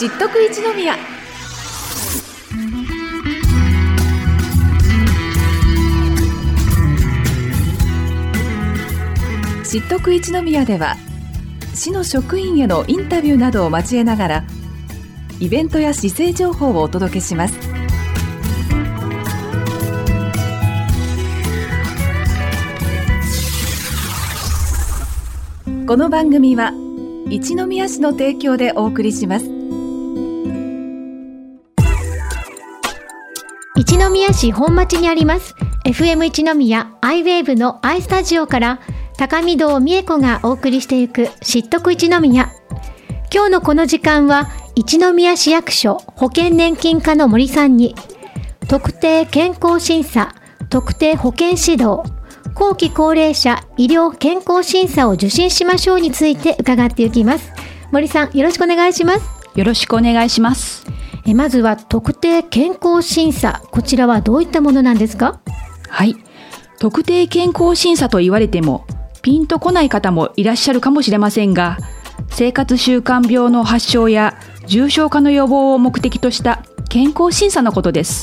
知っとく一宮。知っとく一宮では、市の職員へのインタビューなどを交えながら、イベントや市政情報をお届けします。この番組は一宮市の提供でお送りします。 一宮市本町にあります FM 一宮アイウェーブのアイスタジオから高見堂美恵子がお送りしていく知っとく一宮。今日のこの時間は一宮市役所保険年金課の森さんに特定健康審査、特定保険指導、後期高齢者医療健康審査を受診しましょうについて伺っていきます。森さん、よろしくお願いします。 よろしくお願いします。 まずは特定健康審査、こちらはどういったものなんですか？ はい、特定健康審査と言われてもピンとこない方もいらっしゃるかもしれませんが、生活習慣病の発症や重症化の予防を目的とした健康審査のことです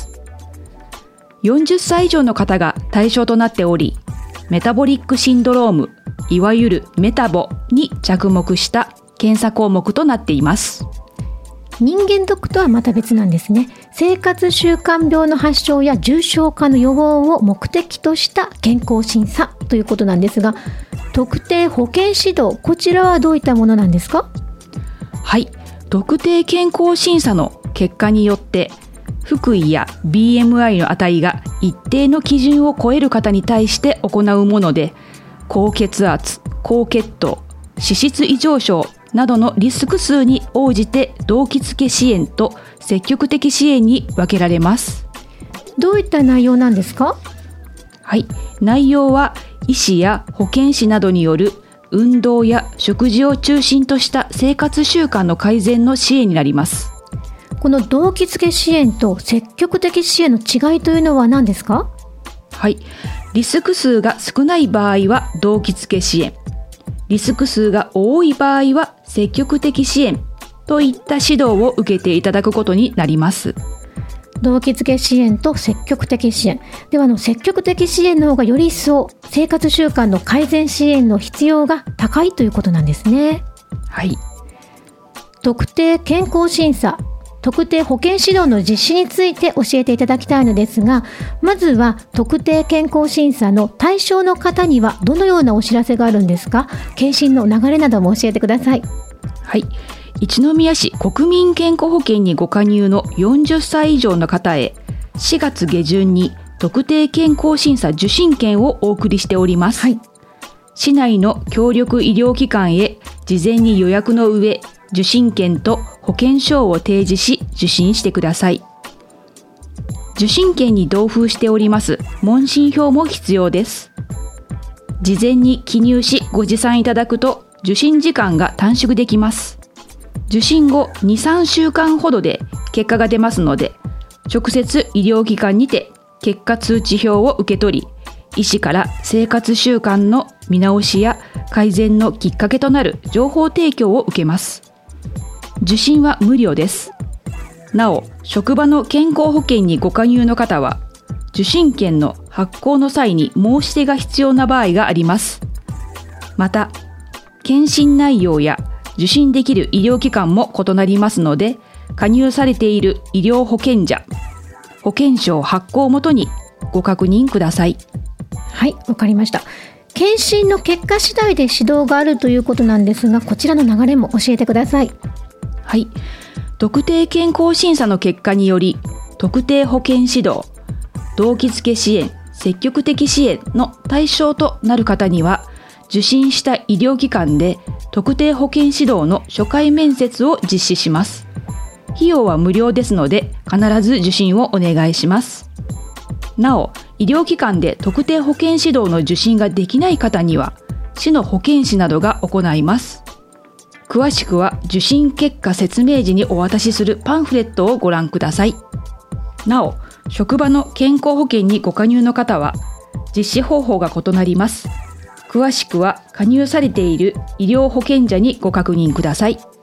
。40歳以上の方が対象となっており、メタボリックシンドローム、いわゆるメタボに着目した検査項目となっています。 人間ドックとはまた別なんですね。生活習慣病の発症や重症化の予防を目的とした健康審査ということなんですが、特定保険指導、こちらはどういったものなんですか？ はい、特定健康審査の結果によって腹囲や BMI の値が一定の基準を超える方に対して行うもので、高血圧、高血糖、脂質異常症などのリスク数に応じて動機付け支援と積極的支援に分けられます。 どういった内容なんですか？ はい、内容は医師や保健師などによる運動や食事を中心とした生活習慣の改善の支援になります。 この動機付け支援と積極的支援の違いというのは何ですか？ はい、リスク数が少ない場合は動機付け支援、リスク数が多い場合は積極的支援といった指導を受けていただくことになります。 動機付け支援と積極的支援では、積極的支援の方がより一層生活習慣の改善支援の必要が高いということなんですね。 はい。 特定健康審査、特定保健指導の実施について教えていただきたいのですが、まずは特定健康審査の対象の方にはどのようなお知らせがあるんですか？検診の流れなども教えてください。 はい、一宮市国民健康保険にご加入の40歳以上の方へ4月下旬に特定健康審査受診券をお送りしております。はい、市内の協力医療機関へ事前に予約の上、受診券と保険証を提示し受診してください。受診券に同封しております問診票も必要です。事前に記入しご持参いただくと受診時間が短縮できます。受診後 2,3 週間ほどで結果が出ますので、直接医療機関にて結果通知表を受け取り、医師から生活習慣の見直しや改善のきっかけとなる情報提供を受けます。受診は無料です。なお、職場の健康保険にご加入の方は、受診券の発行の際に申し出が必要な場合があります。また、検診内容や受診できる医療機関も異なりますので、加入されている医療保険者、保険証発行をもとにご確認ください。 はい、わかりました。検診の結果次第で指導があるということなんですが、こちらの流れも教えてください。 はい、特定健康審査の結果により、特定保険指導、動機付け支援、積極的支援の対象となる方には、受診した医療機関で特定保険指導の初回面接を実施します。費用は無料ですので、必ず受診をお願いします。なお、医療機関で特定保険指導の受診ができない方には、市の保健師などが行います。詳しくは受診結果説明時にお渡しするパンフレットをご覧ください。なお、職場の健康保険にご加入の方は、実施方法が異なります。詳しくは加入されている医療保険者にご確認ください。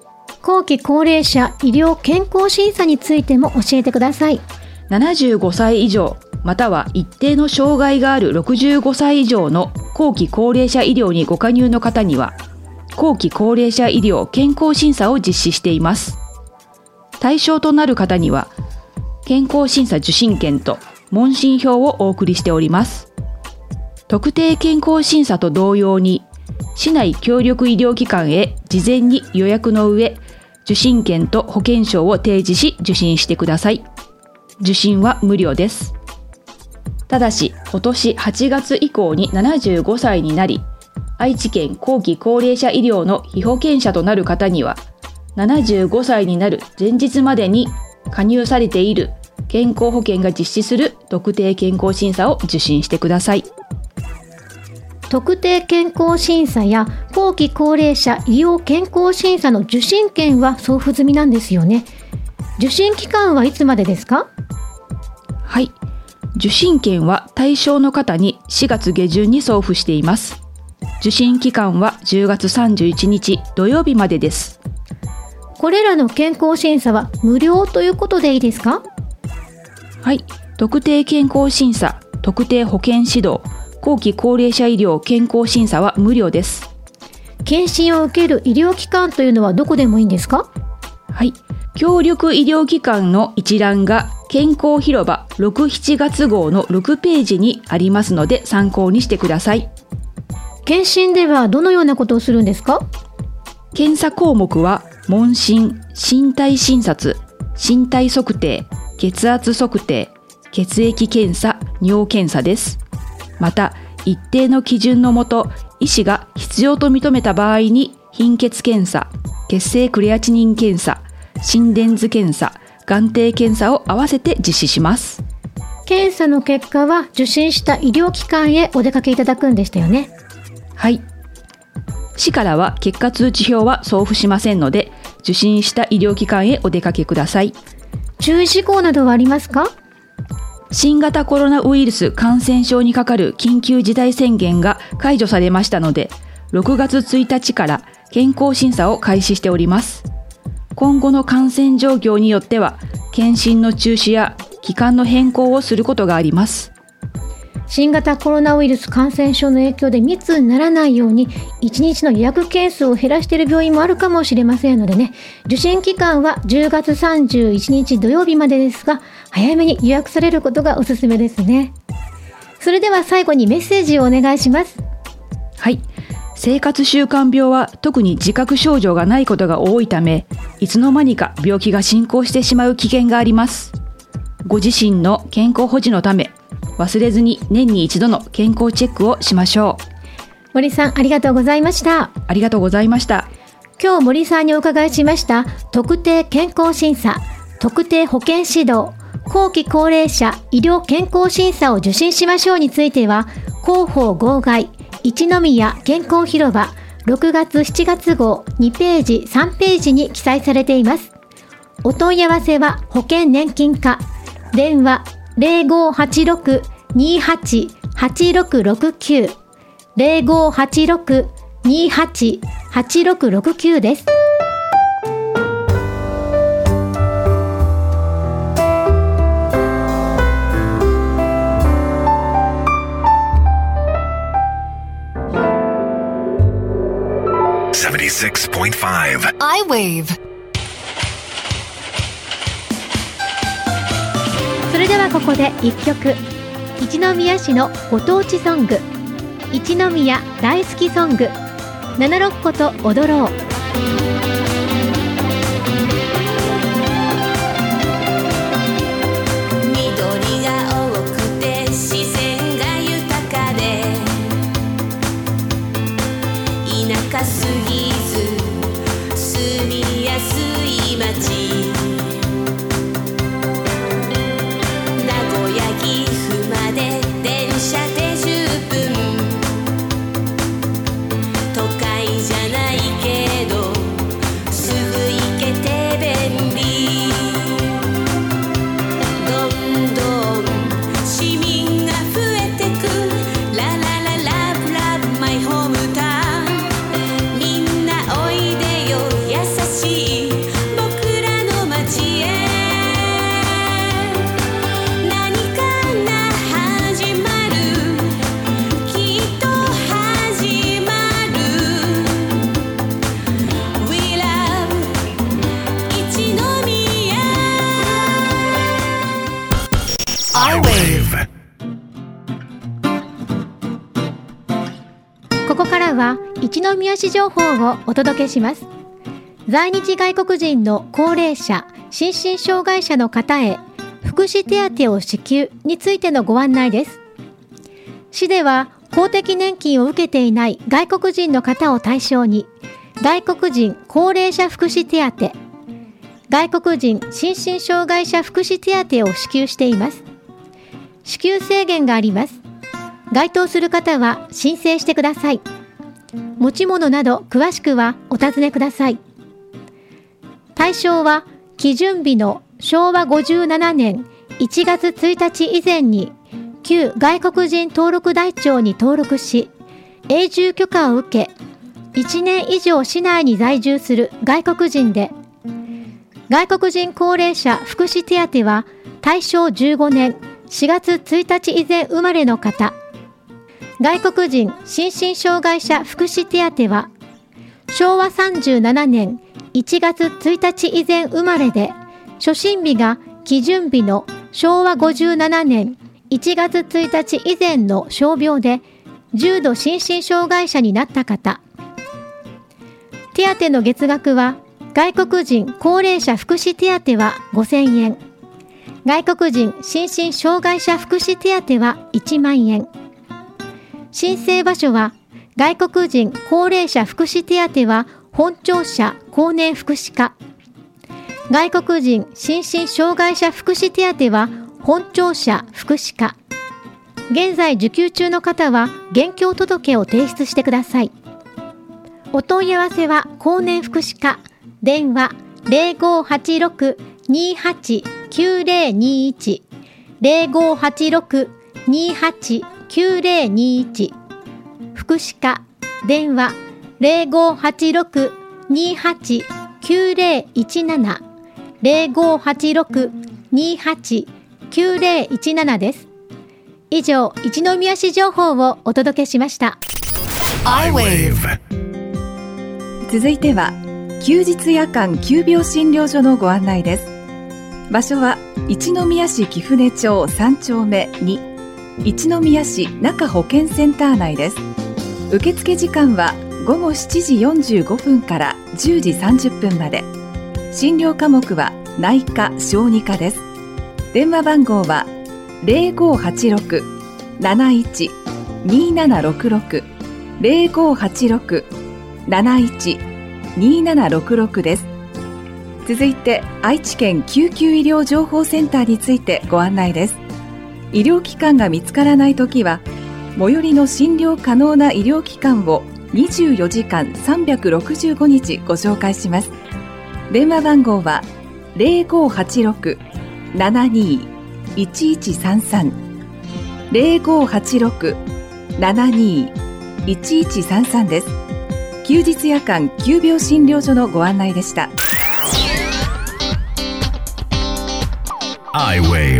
後期高齢者医療健康審査についても教えてください。 75歳以上または一定の障害がある65歳以上の後期高齢者医療にご加入の方には後期高齢者医療健康審査を実施しています。対象となる方には健康審査受診券と問診票をお送りしております。特定健康審査と同様に市内協力医療機関へ事前に予約の上受診券と保険証を提示し受診してください。受診は無料です。ただし今年8月以降に75歳になり愛知県後期高齢者医療の被保険者となる方には75歳になる前日までに加入されている健康保険が実施する特定健康審査を受診してください。 特定健康審査や後期高齢者医療健康審査の受診券は送付済みなんですよね。受診期間はいつまでですか？ はい、受診券は対象の方に4月下旬に送付しています。受診期間は10月31日土曜日までです。 これらの健康審査は無料ということでいいですか？ はい、特定健康審査、特定保険指導、後期高齢者医療健康審査は無料です。 検診を受ける医療機関というのはどこでもいいんですか？ はい、協力医療機関の一覧が健康広場6、7月号の6ページにありますので参考にしてください。 検診ではどのようなことをするんですか？ 検査項目は問診、身体診察、身体測定、血圧測定、血液検査、尿検査です。また一定の基準のもと医師が必要と認めた場合に貧血検査、血清クレアチニン検査、心電図検査、眼底検査を合わせて実施します。 検査の結果は受診した医療機関へお出かけいただくんでしたよね。 はい。市からは結果通知表は送付しませんので受診した医療機関へお出かけください。 注意事項などはありますか？ 新型コロナウイルス感染症にかかる緊急事態宣言が解除されましたので6月1日から健康審査を開始しております。今後の感染状況によっては検診の中止や期間の変更をすることがあります。 新型コロナウイルス感染症の影響で密にならないように1日の予約件数を減らしている病院もあるかもしれませんのでね、受診期間は10月31日土曜日までですが早めに予約されることがおすすめですね。それでは最後にメッセージをお願いします。 はい、生活習慣病は特に自覚症状がないことが多いためいつの間にか病気が進行してしまう危険があります。ご自身の健康保持のため忘れずに年に一度の健康チェックをしましょう。 森さんありがとうございました。 ありがとうございました。 今日森さんにお伺いしました特定健康審査、特定保健指導、後期高齢者医療健康審査を受診しましょうについては広報号外一宮健康広場6月7月号2ページ3ページに記載されています。お問い合わせは保険年金課電話 0586-28-8669 0586-28-8669 です。 76.5 I-Wave。 それではここで一曲、一宮市のご当地ソング、一宮大好きソング、七六個と踊ろう。 緑が多くて自然が豊かで田舎すぎず住みやすい街、名古屋岐阜まで電車で10分、都会じゃないけどは一宮市情報をお届けします。在日外国人の高齢者、心身障害者の方へ福祉手当を支給についてのご案内です。市では公的年金を受けていない外国人の方を対象に外国人高齢者福祉手当、外国人心身障害者福祉手当を支給しています。支給制限があります。該当する方は申請してください。持ち物など詳しくはお尋ねください。対象は基準日の昭和57年1月1日以前に旧外国人登録台帳に登録し、永住許可を受け、1年以上市内に在住する外国人で、外国人高齢者福祉手当は大正15年4月1日以前生まれの方、外国人心身障害者福祉手当は昭和37年1月1日以前生まれで、初診日が基準日の昭和57年1月1日以前の傷病で重度心身障害者になった方。手当の月額は外国人高齢者福祉手当は5000円、外国人心身障害者福祉手当は1万円。申請場所は外国人高齢者福祉手当は本庁舎後年福祉課、外国人心身障害者福祉手当は本庁舎福祉課。現在受給中の方は現況届を提出してください。お問い合わせは後年福祉課、電話 0586-289021 0586-289021、福祉課電話 0586-289017 0586-289017 です。以上、一宮市情報をお届けしました。 I-Wave。 続いては休日夜間急病診療所のご案内です。場所は一宮市貴船町3丁目2、一宮市中保健センター内です。受付時間は午後7時45分から10時30分まで。診療科目は内科・小児科です。電話番号は 0586-71-2766 0586-71-2766 です。続いて愛知県救急医療情報センターについてご案内です。医療機関が見つからないときは最寄りの診療可能な医療機関を24時間365日ご紹介します。電話番号は 0586-72-1133 0586-72-1133 です。休日夜間急病診療所のご案内でした。 I-Wave。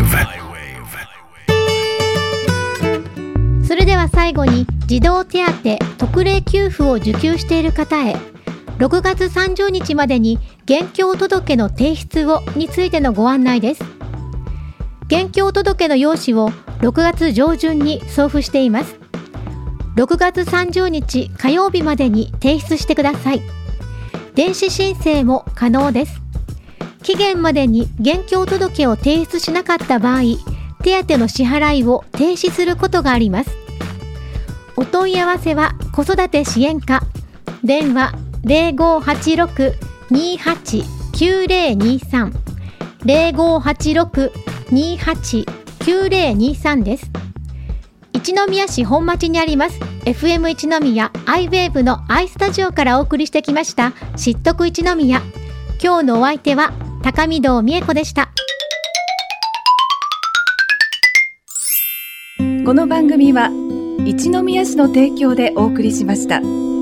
それでは最後に児童手当特例給付を受給している方へ6月30日までに現況届の提出をについてのご案内です。現況届の用紙を6月上旬に送付しています。6月30日火曜日までに提出してください。電子申請も可能です。期限までに現況届を提出しなかった場合、手当の支払いを停止することがあります。お問い合わせは子育て支援課、電話 0586-289023 0586-289023 です。一宮市本町にあります FM 一宮 I-Wave の I スタジオからお送りしてきました知っとく一宮。今日のお相手は高見堂美恵子でした。 この番組は一宮市の提供でお送りしました。